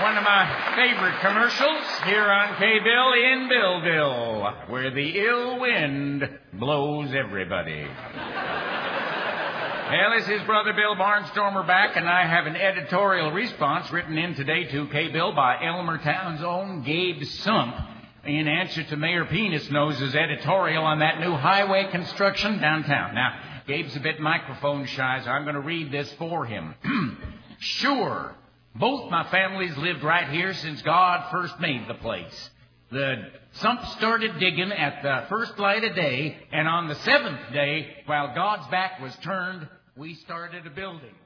One of my favorite commercials here on K-Bill in Billville, where the ill wind blows everybody. Well, this is Brother Bill Barnstormer back, and I have an editorial response written in today to K-Bill by Elmertown's own Gabe Sump in answer to Mayor Penis Nose's editorial on that new highway construction downtown. Now, Gabe's a bit microphone shy, so I'm going to read this for him. Sure, both my families lived right here since God first made the place. The Sump started digging at the first light of day, and on the seventh day, while God's back was turned, we started a building.